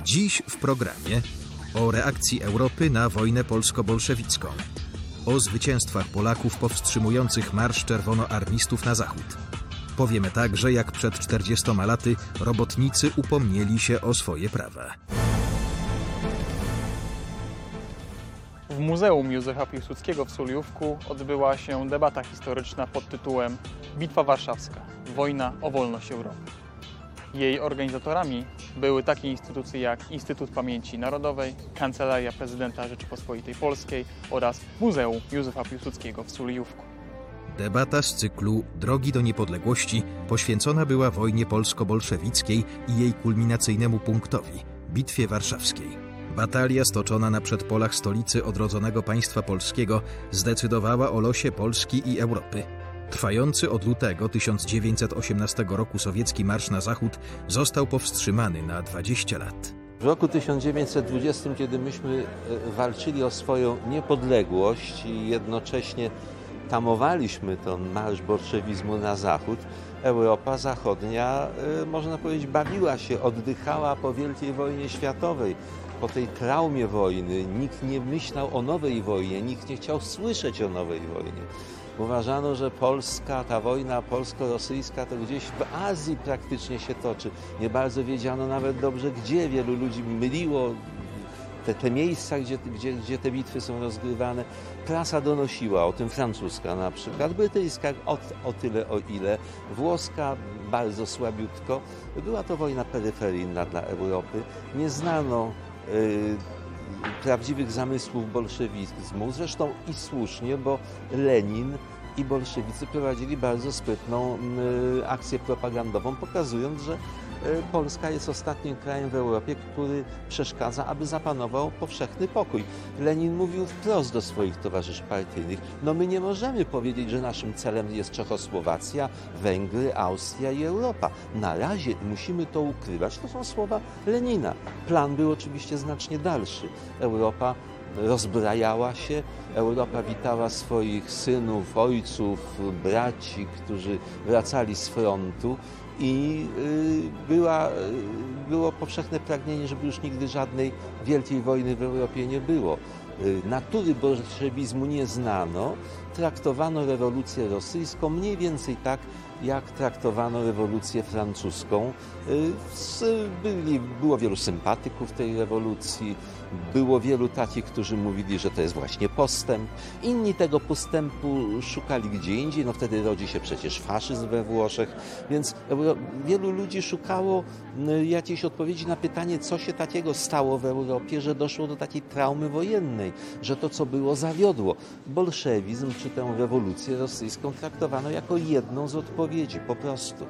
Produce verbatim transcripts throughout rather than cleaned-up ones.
Dziś w programie o reakcji Europy na wojnę polsko-bolszewicką, o zwycięstwach Polaków powstrzymujących marsz czerwonoarmistów na zachód. Powiemy także, jak przed czterdziestoma laty robotnicy upomnieli się o swoje prawa. W Muzeum Józefa Piłsudskiego w Sulejówku odbyła się debata historyczna pod tytułem Bitwa Warszawska – wojna o wolność Europy. Jej organizatorami były takie instytucje jak Instytut Pamięci Narodowej, Kancelaria Prezydenta Rzeczypospolitej Polskiej oraz Muzeum Józefa Piłsudskiego w Sulejówku. Debata z cyklu Drogi do niepodległości poświęcona była wojnie polsko-bolszewickiej i jej kulminacyjnemu punktowi – Bitwie Warszawskiej. Batalia stoczona na przedpolach stolicy odrodzonego państwa polskiego zdecydowała o losie Polski i Europy. Trwający od lutego tysiąc dziewięćset osiemnastego roku sowiecki marsz na zachód został powstrzymany na dwadzieścia lat. W roku tysiąc dziewięćset dwudziestym, kiedy myśmy walczyli o swoją niepodległość i jednocześnie tamowaliśmy ten marsz bolszewizmu na zachód, Europa Zachodnia, można powiedzieć, bawiła się, oddychała po wielkiej wojnie światowej. Po tej traumie wojny nikt nie myślał o nowej wojnie, nikt nie chciał słyszeć o nowej wojnie. Uważano, że Polska, ta wojna polsko-rosyjska to gdzieś w Azji praktycznie się toczy. Nie bardzo wiedziano nawet dobrze gdzie. Wielu ludzi myliło te, te miejsca, gdzie, gdzie, gdzie te bitwy są rozgrywane. Prasa donosiła o tym, francuska na przykład, brytyjska o, o tyle o ile, włoska bardzo słabiutko. Była to wojna peryferyjna dla Europy. Nie znano y, prawdziwych zamysłów bolszewizmu, zresztą i słusznie, bo Lenin i bolszewicy prowadzili bardzo sprytną y, akcję propagandową, pokazując, że y, Polska jest ostatnim krajem w Europie, który przeszkadza, aby zapanował powszechny pokój. Lenin mówił wprost do swoich towarzyszy partyjnych: no my nie możemy powiedzieć, że naszym celem jest Czechosłowacja, Węgry, Austria i Europa. Na razie musimy to ukrywać. To są słowa Lenina. Plan był oczywiście znacznie dalszy. Europa rozbrajała się, Europa witała swoich synów, ojców, braci, którzy wracali z frontu i była, było powszechne pragnienie, żeby już nigdy żadnej wielkiej wojny w Europie nie było. Natury bolszewizmu nie znano, traktowano rewolucję rosyjską mniej więcej tak, jak traktowano rewolucję francuską. Byli, było wielu sympatyków tej rewolucji, było wielu takich, którzy mówili, że to jest właśnie postęp. Inni tego postępu szukali gdzie indziej, no wtedy rodzi się przecież faszyzm we Włoszech, więc wielu ludzi szukało jakiejś odpowiedzi na pytanie, co się takiego stało w Europie, że doszło do takiej traumy wojennej, że to, co było, zawiodło. Bolszewizm czy tę rewolucję rosyjską traktowano jako jedną z odpowiedzi, po prostu.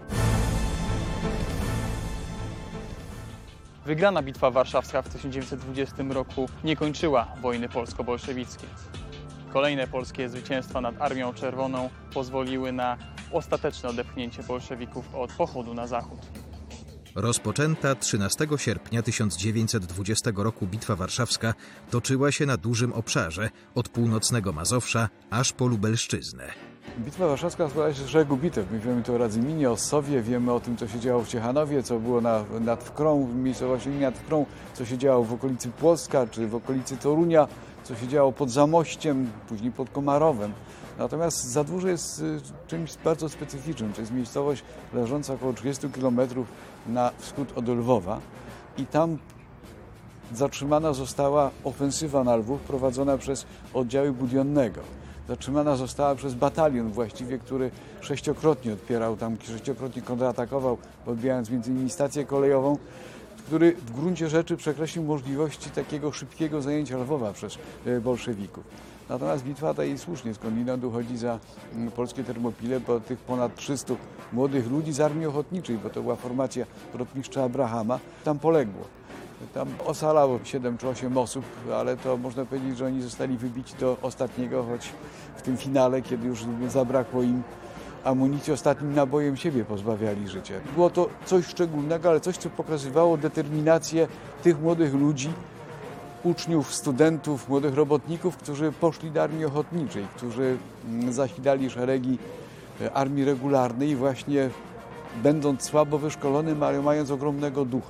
Wygrana Bitwa Warszawska w tysiąc dziewięćset dwudziestym roku nie kończyła wojny polsko-bolszewickiej. Kolejne polskie zwycięstwa nad Armią Czerwoną pozwoliły na ostateczne odepchnięcie bolszewików od pochodu na zachód. Rozpoczęta trzynastego sierpnia tysiąc dziewięćset dwudziestego roku Bitwa Warszawska toczyła się na dużym obszarze, od północnego Mazowsza aż po Lubelszczyznę. Bitwa Warszawska składa się z szeregu bitew. My wiemy to o Radzyminie, o Ssowie, wiemy o tym, co się działo w Ciechanowie, co było na, nad Wkrą, w miejscowości nad Wkrą, co się działo w okolicy Płocka, czy w okolicy Torunia, co się działo pod Zamościem, później pod Komarowem. Natomiast Zadwórze jest czymś bardzo specyficznym. To jest miejscowość leżąca około trzydziestu kilometrów na wschód od Lwowa i tam zatrzymana została ofensywa na Lwów prowadzona przez oddziały Budionnego. Zatrzymana została przez batalion właściwie, który sześciokrotnie odpierał tam, sześciokrotnie kontratakował, odbijając między innymi stację kolejową, który w gruncie rzeczy przekreślił możliwości takiego szybkiego zajęcia Lwowa przez bolszewików. Natomiast bitwa ta i słusznie skądinąd uchodzi za polskie Termopile, bo tych ponad trzystu młodych ludzi z Armii Ochotniczej, bo to była formacja rotmistrza Abrahama, tam poległo. Tam ocalało siedem czy osiem osób, ale to można powiedzieć, że oni zostali wybici do ostatniego, choć w tym finale, kiedy już zabrakło im amunicji, ostatnim nabojem siebie pozbawiali życia. Było to coś szczególnego, ale coś, co pokazywało determinację tych młodych ludzi, uczniów, studentów, młodych robotników, którzy poszli do Armii Ochotniczej, którzy zasilali szeregi Armii Regularnej właśnie będąc słabo wyszkolonym, ale mając ogromnego ducha.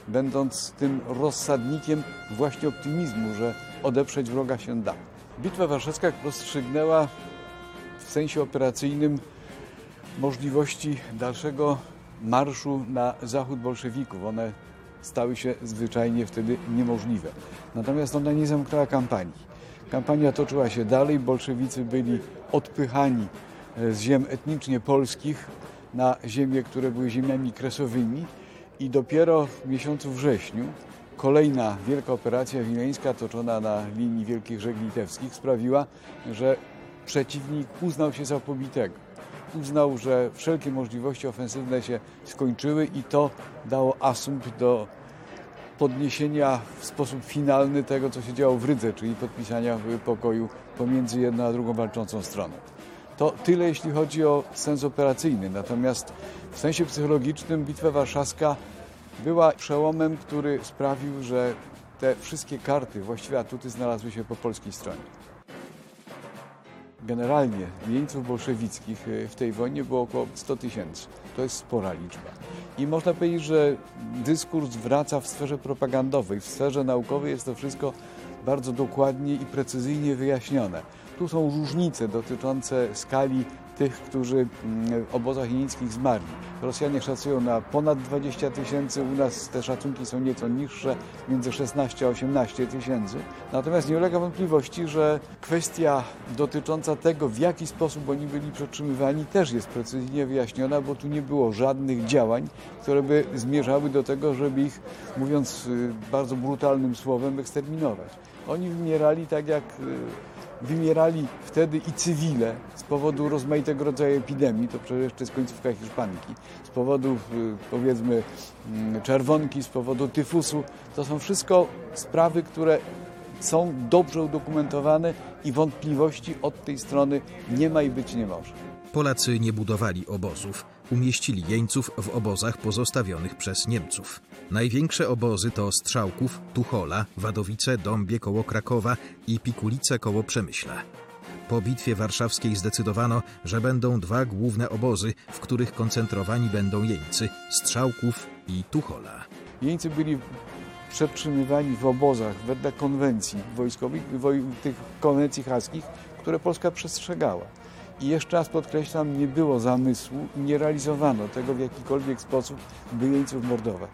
będąc tym rozsadnikiem właśnie optymizmu, że odeprzeć wroga się da. Bitwa Warszawska rozstrzygnęła w sensie operacyjnym możliwości dalszego marszu na zachód bolszewików. One stały się zwyczajnie wtedy niemożliwe. Natomiast ona nie zamknęła kampanii. Kampania toczyła się dalej, bolszewicy byli odpychani z ziem etnicznie polskich na ziemie, które były ziemiami kresowymi i dopiero w miesiącu wrześniu kolejna wielka operacja wileńska toczona na linii Wielkich Rzek Litewskich sprawiła, że przeciwnik uznał się za pobitego. Uznał, że wszelkie możliwości ofensywne się skończyły i to dało asumpt do podniesienia w sposób finalny tego, co się działo w Rydze, czyli podpisania pokoju pomiędzy jedną a drugą walczącą stroną. To tyle, jeśli chodzi o sens operacyjny. Natomiast w sensie psychologicznym Bitwa Warszawska była przełomem, który sprawił, że te wszystkie karty, właściwie atuty znalazły się po polskiej stronie. Generalnie jeńców bolszewickich w tej wojnie było około sto tysięcy. To jest spora liczba. I można powiedzieć, że dyskurs wraca w sferze propagandowej. W sferze naukowej jest to wszystko bardzo dokładnie i precyzyjnie wyjaśnione. Tu są różnice dotyczące skali tych, którzy w obozach jeńckich zmarli. Rosjanie szacują na ponad dwadzieścia tysięcy, u nas te szacunki są nieco niższe, między szesnaście a osiemnaście tysięcy. Natomiast nie ulega wątpliwości, że kwestia dotycząca tego, w jaki sposób oni byli przetrzymywani, też jest precyzyjnie wyjaśniona, bo tu nie było żadnych działań, które by zmierzały do tego, żeby ich, mówiąc bardzo brutalnym słowem, eksterminować. Oni wymierali tak jak wymierali wtedy i cywile z powodu rozmaitego rodzaju epidemii, to przecież jeszcze z końcówka hiszpanki, z powodu powiedzmy czerwonki, z powodu tyfusu. To są wszystko sprawy, które są dobrze udokumentowane i wątpliwości od tej strony nie ma i być nie może. Polacy nie budowali obozów. Umieścili jeńców w obozach pozostawionych przez Niemców. Największe obozy to Strzałków, Tuchola, Wadowice, Dąbie koło Krakowa i Pikulice koło Przemyśla. Po Bitwie Warszawskiej zdecydowano, że będą dwa główne obozy, w których koncentrowani będą jeńcy – Strzałków i Tuchola. Jeńcy byli przetrzymywani w obozach wedle konwencji wojskowych, tych konwencji haskich, które Polska przestrzegała. I jeszcze raz podkreślam, nie było zamysłu, nie realizowano tego w jakikolwiek sposób, by jeńców mordować.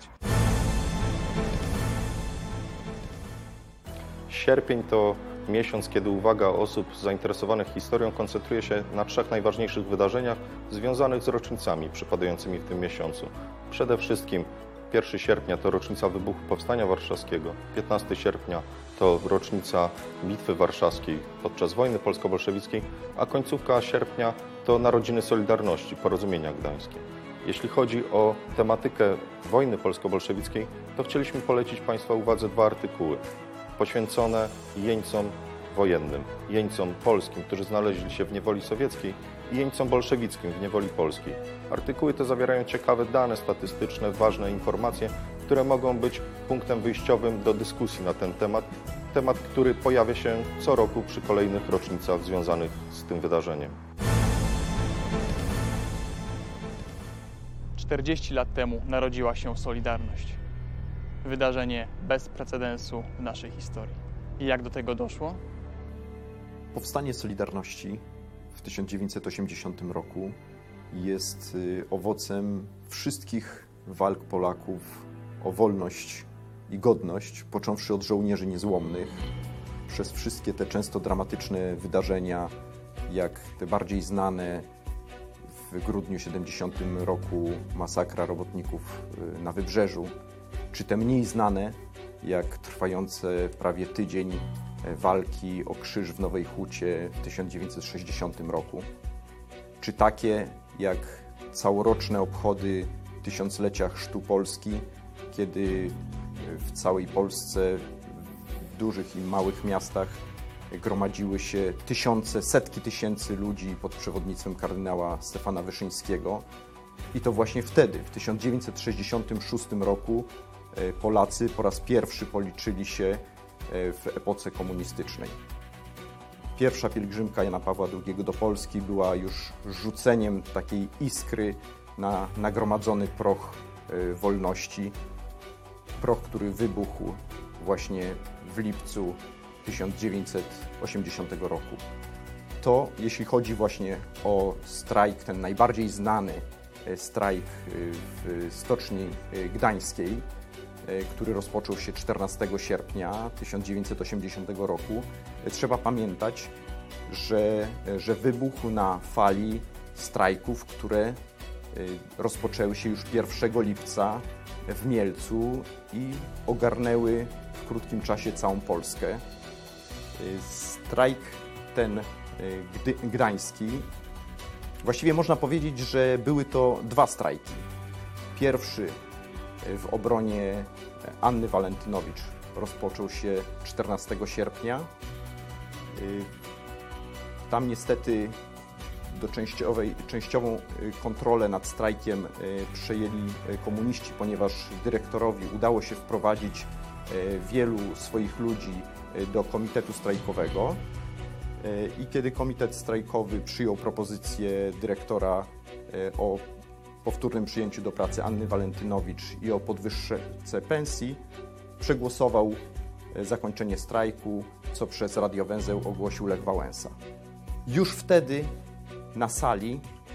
Sierpień to miesiąc, kiedy uwaga osób zainteresowanych historią koncentruje się na trzech najważniejszych wydarzeniach związanych z rocznicami przypadającymi w tym miesiącu. Przede wszystkim pierwszego sierpnia to rocznica wybuchu Powstania Warszawskiego, piętnastego sierpnia to rocznica Bitwy Warszawskiej podczas wojny polsko-bolszewickiej, a końcówka sierpnia to narodziny Solidarności, Porozumienia Gdańskie. Jeśli chodzi o tematykę wojny polsko-bolszewickiej, to chcieliśmy polecić Państwa uwadze dwa artykuły poświęcone jeńcom wojennym, jeńcom polskim, którzy znaleźli się w niewoli sowieckiej i jeńcom bolszewickim w niewoli polskiej. Artykuły te zawierają ciekawe dane statystyczne, ważne informacje, które mogą być punktem wyjściowym do dyskusji na ten temat, temat, który pojawia się co roku przy kolejnych rocznicach związanych z tym wydarzeniem. czterdzieści lat temu narodziła się Solidarność. Wydarzenie bez precedensu w naszej historii. I jak do tego doszło? Powstanie Solidarności w tysiąc dziewięćset osiemdziesiątym roku jest owocem wszystkich walk Polaków o wolność i godność, począwszy od żołnierzy niezłomnych, przez wszystkie te często dramatyczne wydarzenia, jak te bardziej znane w grudniu siedemdziesiątym roku masakra robotników na Wybrzeżu, czy te mniej znane, jak trwające prawie tydzień walki o Krzyż w Nowej Hucie w tysiąc dziewięćset sześćdziesiątym roku, czy takie jak całoroczne obchody tysiąclecia Chrztu Polski, kiedy w całej Polsce, w dużych i małych miastach gromadziły się tysiące, setki tysięcy ludzi pod przewodnictwem kardynała Stefana Wyszyńskiego. I to właśnie wtedy, w tysiąc dziewięćset sześćdziesiątym szóstym roku, Polacy po raz pierwszy policzyli się w epoce komunistycznej. Pierwsza pielgrzymka Jana Pawła drugiego do Polski była już rzuceniem takiej iskry na nagromadzony proch wolności. proch, który wybuchł właśnie w lipcu tysiąc dziewięćset osiemdziesiątego roku. To jeśli chodzi właśnie o strajk, ten najbardziej znany strajk w Stoczni Gdańskiej, który rozpoczął się czternastego sierpnia tysiąc dziewięćset osiemdziesiątego roku, trzeba pamiętać, że, że wybuchł na fali strajków, które rozpoczęły się już pierwszego lipca w Mielcu i ogarnęły w krótkim czasie całą Polskę. Strajk ten gdański, właściwie można powiedzieć, że były to dwa strajki. Pierwszy w obronie Anny Walentynowicz rozpoczął się czternastego sierpnia. Tam niestety do częściowej, częściową kontrolę nad strajkiem przejęli komuniści, ponieważ dyrektorowi udało się wprowadzić wielu swoich ludzi do komitetu strajkowego. I kiedy komitet strajkowy przyjął propozycję dyrektora o powtórnym przyjęciu do pracy Anny Walentynowicz i o podwyżce pensji, przegłosował zakończenie strajku, co przez radiowęzeł ogłosił Lech Wałęsa. Już wtedy na sali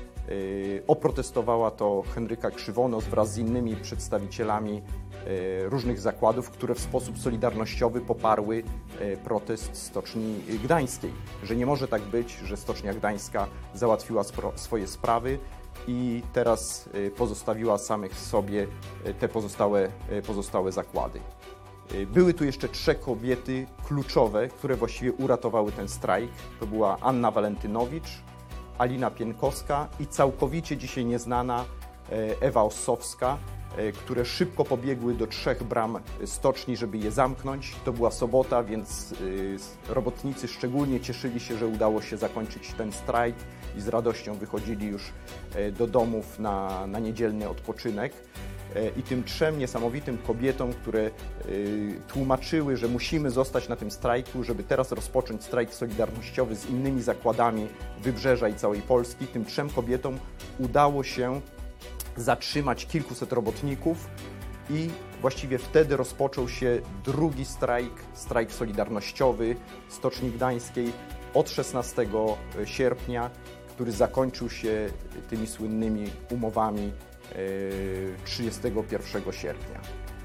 y, oprotestowała to Henryka Krzywonos wraz z innymi przedstawicielami y, różnych zakładów, które w sposób solidarnościowy poparły y, protest Stoczni Gdańskiej. Że nie może tak być, że Stocznia Gdańska załatwiła spro, swoje sprawy i teraz y, pozostawiła samych sobie y, te pozostałe, y, pozostałe zakłady. Były tu jeszcze trzy kobiety kluczowe, które właściwie uratowały ten strajk. To była Anna Walentynowicz, Alina Pienkowska i całkowicie dzisiaj nieznana Ewa Ossowska, które szybko pobiegły do trzech bram stoczni, żeby je zamknąć. To była sobota, więc robotnicy szczególnie cieszyli się, że udało się zakończyć ten strajk i z radością wychodzili już do domów na, na niedzielny odpoczynek. I tym trzem niesamowitym kobietom, które y, tłumaczyły, że musimy zostać na tym strajku, żeby teraz rozpocząć strajk solidarnościowy z innymi zakładami Wybrzeża i całej Polski, tym trzem kobietom udało się zatrzymać kilkuset robotników i właściwie wtedy rozpoczął się drugi strajk, strajk solidarnościowy Stoczni Gdańskiej od szesnastego sierpnia, który zakończył się tymi słynnymi umowami trzydziestego pierwszego sierpnia.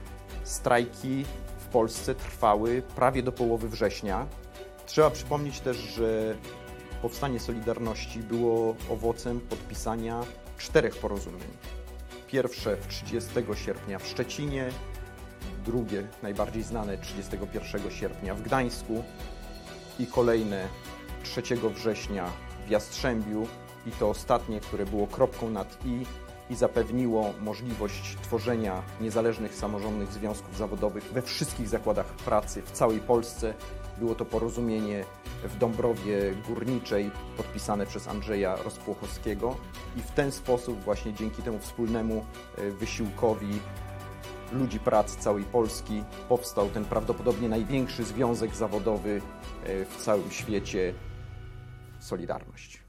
Strajki w Polsce trwały prawie do połowy września. Trzeba przypomnieć też, że powstanie Solidarności było owocem podpisania czterech porozumień. Pierwsze trzydziestego sierpnia w Szczecinie, drugie, najbardziej znane, trzydziestego pierwszego sierpnia w Gdańsku i kolejne trzeciego września w Jastrzębiu i to ostatnie, które było kropką nad i i zapewniło możliwość tworzenia niezależnych samorządnych związków zawodowych we wszystkich zakładach pracy w całej Polsce. Było to porozumienie w Dąbrowie Górniczej podpisane przez Andrzeja Rozpłochowskiego i w ten sposób właśnie dzięki temu wspólnemu wysiłkowi ludzi pracy całej Polski powstał ten prawdopodobnie największy związek zawodowy w całym świecie – Solidarność.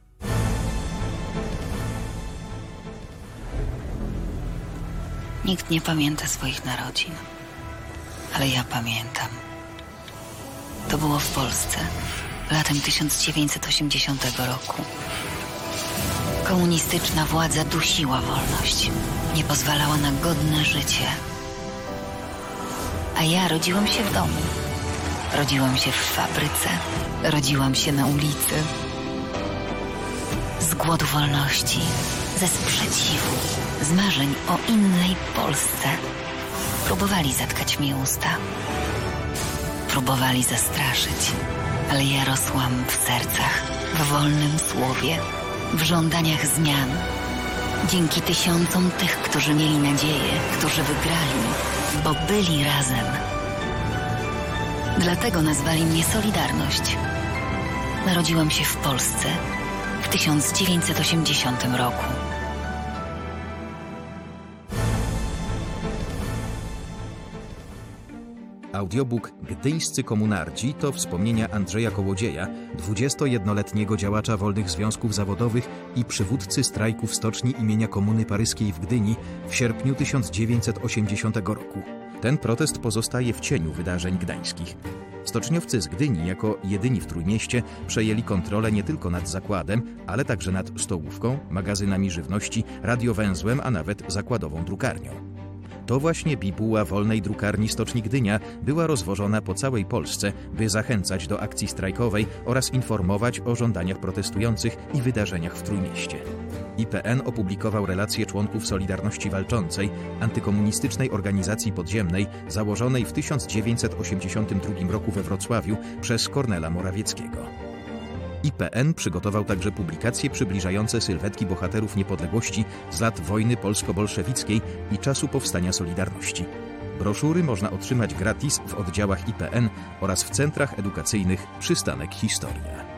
Nikt nie pamięta swoich narodzin, ale ja pamiętam. To było w Polsce, latem tysiąc dziewięćset osiemdziesiątego roku. Komunistyczna władza dusiła wolność, nie pozwalała na godne życie. A ja rodziłam się w domu, rodziłam się w fabryce, rodziłam się na ulicy. Z głodu wolności, ze sprzeciwu, z marzeń o innej Polsce. Próbowali zatkać mi usta. Próbowali zastraszyć, ale ja rosłam w sercach, w wolnym słowie, w żądaniach zmian. Dzięki tysiącom tych, którzy mieli nadzieję, którzy wygrali, bo byli razem. Dlatego nazwali mnie Solidarność. Narodziłam się w Polsce w tysiąc dziewięćset osiemdziesiątym roku. Audiobook Gdyńscy komunardzi to wspomnienia Andrzeja Kołodzieja, dwudziestojednoletniego działacza wolnych związków zawodowych i przywódcy strajku w stoczni imienia Komuny Paryskiej w Gdyni w sierpniu tysiąc dziewięćset osiemdziesiątego roku. Ten protest pozostaje w cieniu wydarzeń gdańskich. Stoczniowcy z Gdyni jako jedyni w Trójmieście przejęli kontrolę nie tylko nad zakładem, ale także nad stołówką, magazynami żywności, radiowęzłem, a nawet zakładową drukarnią. To właśnie bibuła Wolnej Drukarni Stoczni Gdynia była rozwożona po całej Polsce, by zachęcać do akcji strajkowej oraz informować o żądaniach protestujących i wydarzeniach w Trójmieście. I P N opublikował relacje członków Solidarności Walczącej, antykomunistycznej organizacji podziemnej założonej w tysiąc dziewięćset osiemdziesiątym drugim roku we Wrocławiu przez Kornela Morawieckiego. I P N przygotował także publikacje przybliżające sylwetki bohaterów niepodległości z lat wojny polsko-bolszewickiej i czasu powstania Solidarności. Broszury można otrzymać gratis w oddziałach I P N oraz w centrach edukacyjnych Przystanek Historia.